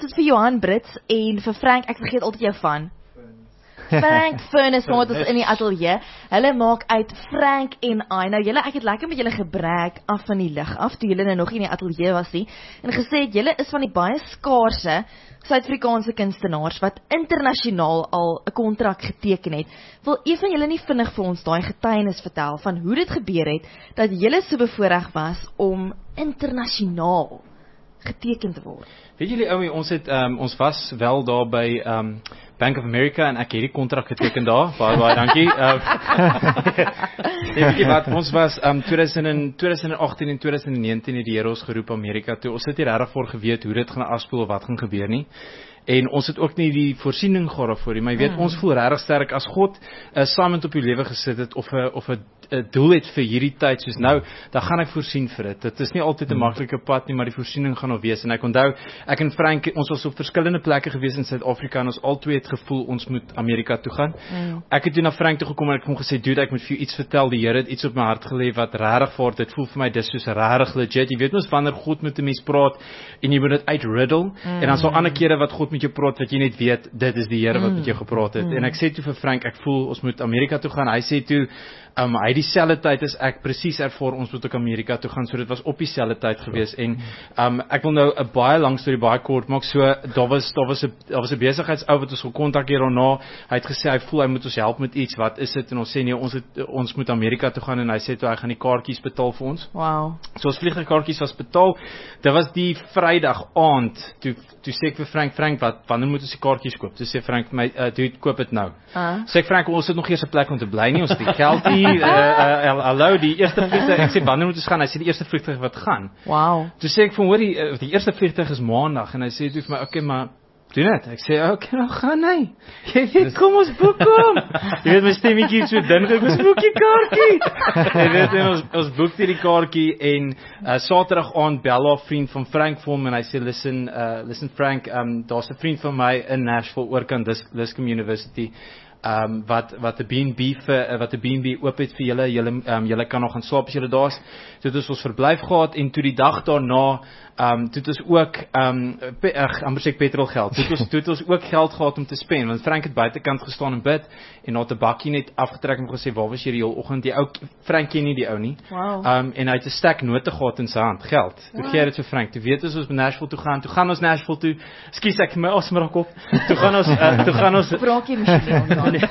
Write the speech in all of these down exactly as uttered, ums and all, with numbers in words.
ons het vir Johan Brits en vir Frank, ek vergeet altyd jou van. Frank Furnace wat ons in die ateljee. Hulle maak uit Frank en I. Nou julle, ek het lekker met julle gebruik af van die lig af, toe julle nou nog nie in die ateljee was nie, en gesê het, julle is van die baie skaarse Suid-Afrikaanse kunstenaars wat internasionaal al 'n kontrak geteken het. Wil een van julle nie vinnig vir ons daai getuienis vertel van hoe dit gebeur het, dat julle so bevoorreg was om internasionaal geteken te word? Weet julle ou, ons het um, ons was wel daar by um, Bank of America en ek het die kontrak geteken daar. Baie baie dankie. Uh, weet jy wat, ons was um, twintig agttien en twintig negentien het die Here ons geroep Amerika toe. Ons het nie regtig voor geweet hoe dit gaan afspeel of wat gaan gebeur nie. En ons het ook nie die voorsiening gehad daarvoor nie, maar jy weet, mm. ons voel regtig sterk as God 'n assignment op jou lewe gesit het of 'n of 'n doel het vir hierdie tyd soos nou, dan gaan ek voorsien vir dit. Dit is nie altyd 'n maklike pad nie, maar die voorsiening gaan nog wees. En ek onthou, ek en Frank, ons was op verskillende plekke gewees in Suid-Afrika en ons albei het gevoel ons moet Amerika toe gaan. Mm. Ek het toe na Frank toe gekom en ek het hom gesê, dude, ek moet vir jou iets vertel. Die Here het iets op my hart gelê wat regtig vir dit voel vir my dis soos regtig legit. Jy weet mos wanneer God met 'n mens praat en jy moet dit uitriddle mm. en dan so ander kere wat God met jou praat wat jy net weet, dit is die Here wat met jou gepraat het. Mm. En ek sê toe vir Frank, ek voel ons moet Amerika toe gaan. Hy sê toe, um, hy dieselfde tyd as ek presies ervaar ons moet ook Amerika toe gaan, so dit was op dieselfde tyd gewees. En um, ek wil nou 'n baie lang storie baie kort maak. So daar was daar was 'n daar was 'n besigheidsou wat ons gekontak hier daarna. Hy het gesê hy voel hy moet ons help met iets. Wat is dit? En ons sê nee, ons het, ons moet Amerika toe gaan en hy sê toe hy gaan die kaartjies betaal vir ons. Wow. So ons vliegtuigkaartjies was betaal. Dit was die Vrydag aand. Toe toe sê ek vir Frank, Frank, wat wanneer moet ons die kaartjies koop? Toe sê Frank my, uh, toe koop dit nou. Uh. Sê ek Frank, ons het nog eers 'n plek om te bly nie. Ons het die geld nie. Uh, uh, hallo, die eerste vliegtuig. Ek sê wanneer moet ons gaan? Hy sê die eerste vliegtuig wat gaan. Wow. Toe sê ek vir hoor die uh, die eerste vliegtuig is maandag en hy sê toe vir my, okay, maar doen dit. Ek sê, okay, nou gaan hy. Jy weet, kom ons boek hom. Jy weet, my stemmetjie so dink ek, ons boek die kaartjie. Jy weet, en ons, ons boek die kaartjie en uh, Saterdag aand bel haar vriend van Frank vir hom en hy sê, listen, uh, listen Frank, um, daar's 'n vriend van my in Nashville oor aan Liscombe University. Um, wat wat 'n B en B vir wat 'n B en B oop het vir julle, julle um, julle kan nog gaan slaap as julle daar is. Toe het ons ons verblyf gehad en toe die dag daarna, um, toe het ons ook um, pe, ag, amper sê petrol geld. Toe het ons toe het ons ook geld gehad om te spend, want Frank het buitekant gestaan en bid en na 'n bakkie net afgetrek en gesê, waar was jy die hele oggend? Die ou Frank ken nie die ou nie. Wow. Um, en hy het 'n stek note gehad in sy hand, geld. Toe gee hy dit vir Frank. Toe weet ons ons moet Nashville toe gaan. Toe gaan ons Nashville toe. Skus ek my asmrak op. Toe gaan ons uh, toe gaan ons praat jy miskien Nee.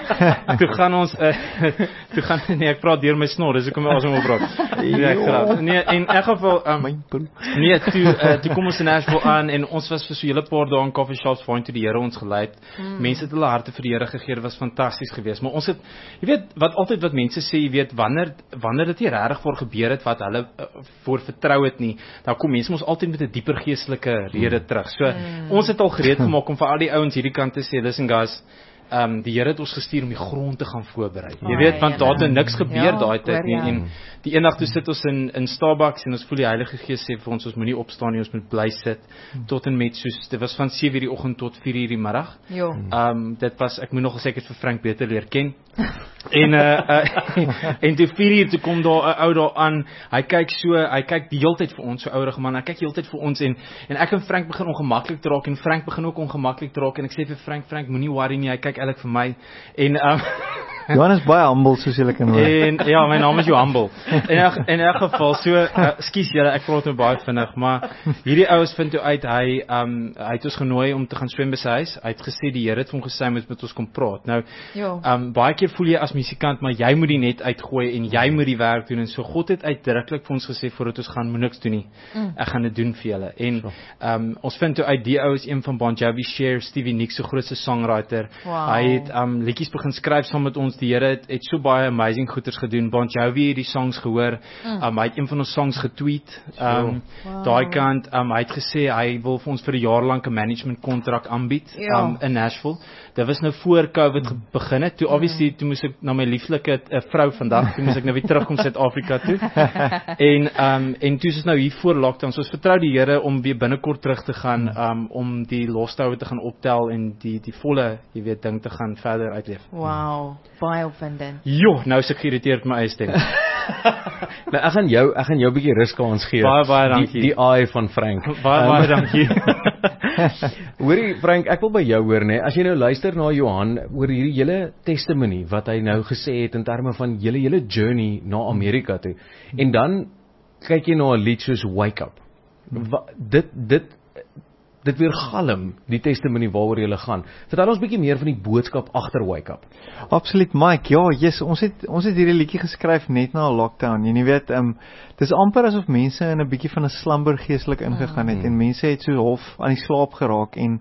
Toe gaan ons uh, toe gaan nee ek praat deur my snor, dis hoekom ek asem opraak. Nee, ek graag. Nee, in elk geval um, nee, toe uh, toe kom ons in Nashville aan en ons was vir so 'n hele paar dae in coffee shops waar toe die Here ons gelei het. Hmm. Mense het hulle harte vir die Here gegee, dit was fantasties geweest. Maar ons het jy weet wat altyd wat mense sê, jy weet wanneer wanneer dit nie regtig voor gebeur het wat hulle uh, voor vertrou het nie, dan kom mense mos altyd met 'n dieper geestelike rede terug. So hmm. ons het al gereed gemaak om vir al die ouens hierdie kant te sê, listen guys, Um, die Here het ons gestuur om die grond te gaan voorberei. Jy weet, want daar het niks gebeur ja, daai tyd nie. En die eendag toe sit ons in in Starbucks en ons voel die Heilige Gees sê vir ons ons moenie opstaan nie, ons moet bly sit tot en met soos dit was van sewe uur die oggend tot vier uur die middag. Ja. Um dit was ek moet nog seker vir Frank beter leer ken. en uh, uh en toe vier uur toe kom daar 'n ou daar aan. Hy kyk so, hy kyk die hele tyd vir ons, so ouerige man. Hy kyk die hele tyd vir ons en en ek en Frank begin ongemaklik te raak en Frank begin ook ongemaklik te raak en ek sê vir Frank, Frank moenie worry nie, hy kyk eintlik vir my en um Johan is baie humble soos julle kan hoor. En ja, my naam is Jo Humble. In elk, in elk geval, so uh, skus julle, ek praat nou baie vinnig, maar hierdie ouens vind toe uit hy um hy het ons genooi om te gaan swem by sy huis. Hy het gesê die Here het vir hom gesê hy moet met ons kom praat. Nou, jo. um baie keer voel jy as musikant, maar jy moet die net uitgooi en jy moet die werk doen en so God het uitdruklik vir ons gesê voordat ons gaan moet niks doen nie. Mm. Ek gaan dit doen vir julle. En um ons vind toe uit die ou is een van Bon Jovi Cher, Stevie Nicks se grootste songwriter. Wow. Hy het um liedjies begin skryf saam met ons. Die Here het, het so baie amazing goeders gedoen. Bon Jovi het die songs gehoor. Mm. Um, hy het een van ons songs getweet. Um, wow. Daai kant, um, hy het gesê hy wil vir ons vir 'n jaar lank 'n management kontrak aanbied um, in Nashville. Dit was nou voor COVID mm. begin het. Toe obviously toe moes ek na my lieflike uh, vrou vandag, toe moes ek nou weer terugkom Suid-Afrika toe. en um, en toe is ons nou hier voor lockdown. So ons vertrou die Here om weer binnekort terug te gaan um, om die lostoue te gaan optel en die die volle, jy weet, ding te gaan verder uitleef. Wow. Baie opwindend. Jo, nou is ek geïrriteerd met my eie stem. Nou, ek gaan jou, ek gaan jou 'n bietjie ruskans gee. Baie baie dankie. Die, die eye van Frank. Baie baie um, dankie. Hoorie Frank, ek wil by jou hoor, né? As jy nou luister na Johan oor hierdie hele testimony wat hy nou gesê het in terme van julle hele journey na Amerika toe. En dan kyk jy na 'n lied soos Wake Up. Wa, dit dit dit weergalm die testimony waaroor jy gaan. Vertel ons bietjie meer van die boodskap agter Wake Up. Absoluut, Mike. Ja, yes, ons het ons het hierdie liedjie geskryf net na 'n lockdown. Jy weet, ehm um, dis amper asof mense in 'n bietjie van 'n slumber geestelik ingegaan het mm. en mense het so half aan die slaap geraak en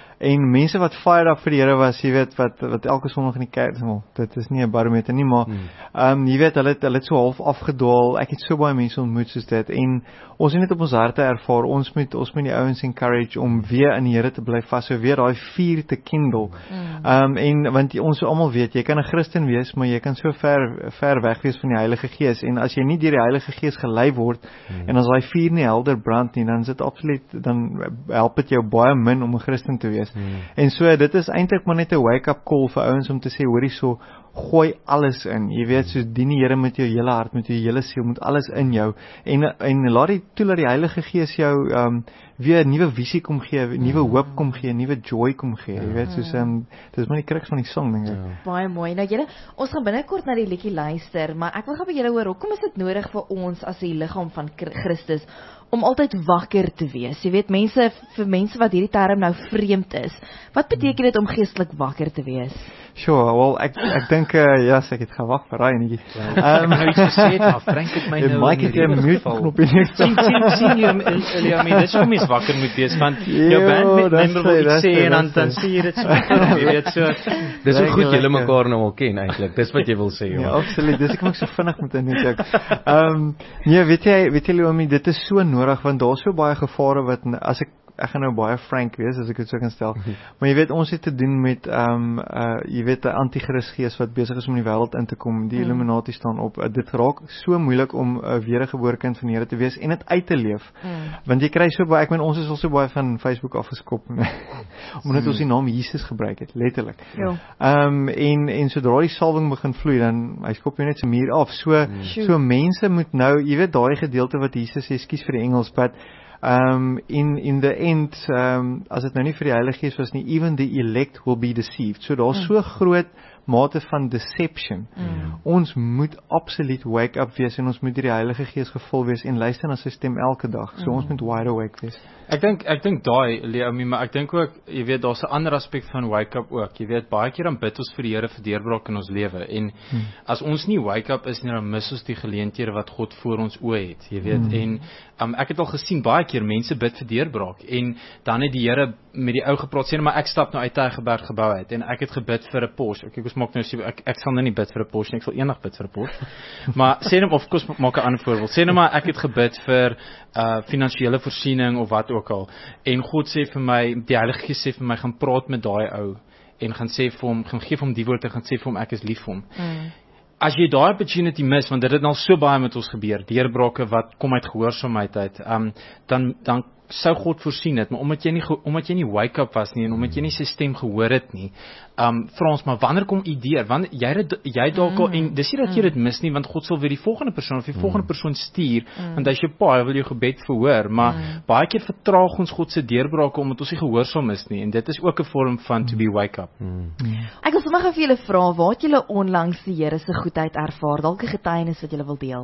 en mense wat fired up vir die Here was, jy weet, wat wat elke Sondag in die kerk, well, dit is nie 'n barometer nie, maar ehm um, jy weet, hulle het hulle het so half afgedwaal. Ek het so baie mense ontmoet soos dit en ons het net op ons harte ervaar, ons moet ons moet die ouens encourage om weer in die Here te bly vashou, weer daai vuur te kindle. Ehm um, en want ons almal weet, jy kan 'n Christen wees, maar jy kan so ver ver weg wees van die Heilige Gees en as jy nie deur die Heilige Gees gelei word mm. en as daai vuur nie helder brand nie, dan is dit absoluut dan help dit jou baie min om 'n Christen te wees. Hmm. En so dit is eintlik maar net 'n wake-up call vir ouens om te sê, hoorie so, gooi alles in. Jy weet, so dien die Here met jou hele hart, met jou hele siel, met alles in jou. En en laat die toe dat die Heilige Gees jou um, weer 'n nuwe visie kom gee, 'n nuwe hoop kom gee, 'n nuwe joy kom gee. Jy weet, soos um, dis maar die kruks van die song ding. Ja. Baie mooi. Nou julle, ons gaan binnekort na die liedjie luister, maar ek wil gou by julle hoor, hoekom is dit nodig vir ons as die liggaam van Christus om altyd wakker te wees? Jy weet, mense vir mense wat hierdie term nou vreemd is. Wat beteken dit om geestelik wakker te wees? Sure, well ek ek dink uh, ja, ek het gewag vir raai netjie. Ehm nou iets gesê het, maar Frank het my nou Mike het 'n mute knop in die sien sien sien jy Elia, my dis kom is wakker moet wees want jou band member wil iets sê en dan dan sê jy dit so. Jy weet so. Dis so goed julle mekaar nou al ken eintlik. Dis wat jy wil sê, ja. Absoluut. Dis ek maak so vinnig met in net ek. Ehm nee, weet jy, weet jy Leomi, dit is so nodig want daar's so baie gevare wat as ek ek gaan nou baie frank wees as ek dit so kan stel. Mm-hmm. Maar jy weet ons het te doen met ehm um, uh jy weet 'n anti-Christus gees wat besig is om in die wêreld in te kom. Die mm. Illuminati staan op. Uh, dit raak so moeilik om 'n uh, wedergebore kind van die Here te wees en dit uit te leef. Mm. Want jy kry so baie, ek meen ons is al so baie van Facebook afgeskop omdat mm. ons die naam Jesus gebruik het, letterlik. Ja. Ehm um, en en sodra die salwing begin vloei dan hy skop jou net se muur af. So mm. so mense moet nou, jy weet daai gedeelte wat Jesus sê, ekskuus vir die Engels, but Um, in, in the end, um, as het nou nie vir die Heilige Gees was nie, even the elect will be deceived. So daar is so groot mate van deception. Mm. Ons moet absoluut wake up wees en ons moet deur die Heilige Gees gevul wees en luister na sy stem elke dag. So mm. ons moet wide awake wees. Ek dink ek dink daai Leomi, maar ek dink ook, jy weet, daar's 'n ander aspek van wake up ook. Jy weet, baie keer dan bid ons vir die Here vir deurbraak in ons lewe en hmm. as ons nie wake up is nie, dan mis ons die geleenthede wat God voor ons oë het. Jy weet, hmm. en um, ek het al gesien baie keer mense bid vir deurbraak en dan het die Here met die ou gepraat sê, maar ek stap nou uit Tygerberg gebou uit en ek het gebid vir 'n pos. Ek ek maak nou sê ek ek sal nou nie bid vir 'n pos nie, ek sal eendag bid vir 'n pos. Maar sê net of kos maak 'n ander voorbeeld. Sê net maar ek het gebid vir uh finansiële voorsiening of wat ook al. En God sê vir my, die Heilige Gees sê vir my, gaan praat met daai ou en gaan sê vir hom, gaan gee vir hom die woord en gaan sê vir hom ek is lief vir hom. Mm. As jy daai opportunity mis, want dit het al so baie met ons gebeur, deurbrake wat kom uit gehoorsaamheid uit, um, dan dan sou God voorsien het, maar omdat jy nie omdat jy nie wake up was nie en omdat jy nie sy stem gehoor het nie, um vra ons maar wanneer kom u deur? Wanneer jy jy dalk al en dis nie dat jy dit mis nie, want God sal weer die volgende persoon of die mm. volgende persoon stuur, mm. want hy's jou pa, hy wil jou gebed verhoor, maar mm. baie keer vertraag ons God se deurbrake omdat ons nie gehoorsaam is nie en dit is ook 'n vorm van mm. to be wake up. Mm. Mm. Ek wil sommer vir julle vra, waar het julle onlangs die Here se goedheid ervaar? Dalk 'n getuienis wat julle wil deel.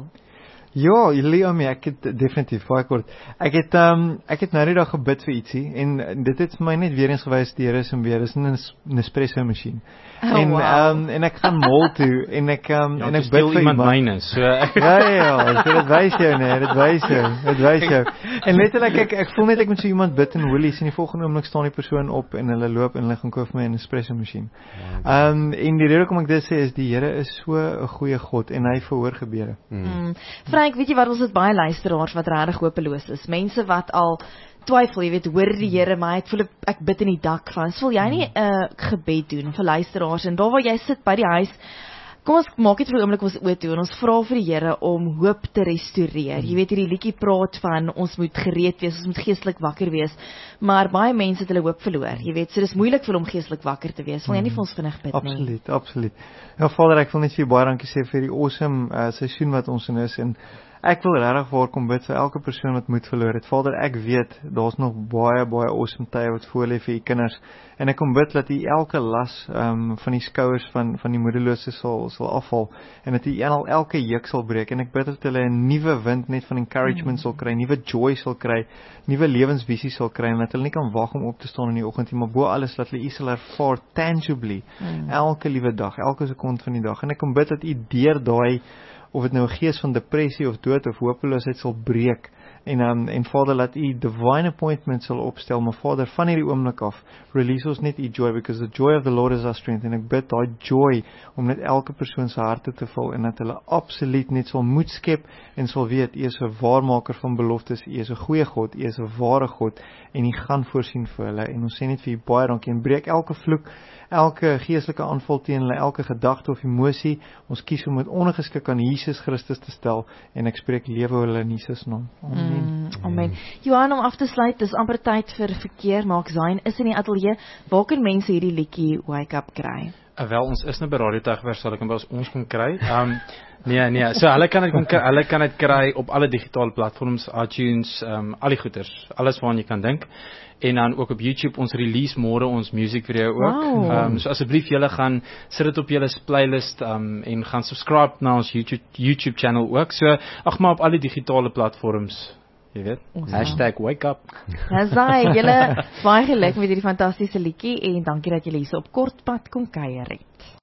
Ja, Leomi, ek het definitief baie kort. Ek het um, ek het nou die dag gebid vir ietsie en dit het my net weer eens gewys die Here is en weer is 'n Nespresso masjien. Oh, en wow. um, en ek gaan mall toe en ek um, ja, en ek bid vir iemand myne. So ja ja, so dit wys jou nee, dit wys jou, dit wys jou. En letterlik ek ek voel net ek moet so iemand bid in Woolies en die volgende oomblik staan die persoon op en hulle loop en hulle gaan koop my 'n Nespresso masjien. Ehm um, en die rede hoekom ek dit sê is die Here is so 'n goeie God en hy verhoor gebede. Mm. Mm. Frank, weet jy wat, ons het baie luisteraars wat regtig hopeloos is. Mense wat al twyfel, jy weet, hoor die Here, maar ek voel ek bid in die dak van. Sal jy nie 'n uh, gebed doen vir luisteraars en daar waar jy sit by die huis, kom ons maak dit vir 'n oomblik ons oë toe en ons vra vir die Here om hoop te restoreer. Jy weet, hierdie liedjie praat van ons moet gereed wees, ons moet geestelik wakker wees, maar baie mense het hulle hoop verloor. Jy weet, so dis moeilik vir hom geestelik wakker te wees. Wil jy nie vir ons vinnig bid nie? Absoluut, absoluut. Ja, Vader, ek wil net vir jou baie dankie sê vir die awesome uh, seisoen wat ons in is en ek wil regtig waar kom bid vir elke persoon wat moed verloor het. Vader, ek weet daar's nog baie baie awesome tye wat voor lê vir u kinders en ek kom bid dat u elke las um, van die skouers van van die moederlose sal sal afval en dat u al elke juk sal breek en ek bid dat hulle 'n nuwe wind net van encouragement mm. sal kry, nuwe joy sal kry, nuwe lewensvisie sal kry en dat hulle nie kan wag om op te staan in die oggend nie, maar bo alles dat hulle u sal ervaar tangibly mm. elke liewe dag, elke sekonde van die dag en ek kom bid dat u deur daai of dit nou 'n gees van depressie of dood of hopeloosheid sal breek en um, en Vader laat u divine appointment sal opstel, maar Vader van hierdie oomblik af release ons net u joy because the joy of the Lord is our strength en ek bid daai joy om net elke persoon se harte te vul en dat hulle absoluut net sal moed skep en sal weet u is 'n waarmaker van beloftes, u is 'n goeie God, u is 'n ware God en u gaan voorsien vir hulle en ons sê net vir u baie dankie en breek elke vloek, elke geestelike aanval teen hulle, elke gedagte of emosie, ons kies om dit ondergeskik aan Jesus Christus te stel en ek spreek lewe oor hulle in Jesus naam. Amen. Mm, amen. Johan, om af te sluit, dis amper tyd vir verkeer, Mark Zayn is in die ateljee. Waar kan mense hierdie liedjie Wake Up kry? Uh, wel, ons is nou by Radio Tygerberg, sal ek hom by ons kon kry. Um, nee, nee, so hulle kan dit kon kry, hulle kan dit kry op alle digitale platforms, iTunes, um, al die goeters, alles waaraan jy kan dink. En dan ook op YouTube, ons release môre ons music video ook. Wow. Um, so asseblief julle gaan sit dit op julle playlist um, en gaan subscribe na ons YouTube YouTube channel ook. So ag maar op al die digitale platforms, jy weet. Awesome. Hashtag wake up. Hasai, julle baie geluk met hierdie fantastiese liedjie en dankie dat julle hier so op Kortpad kom kuier het.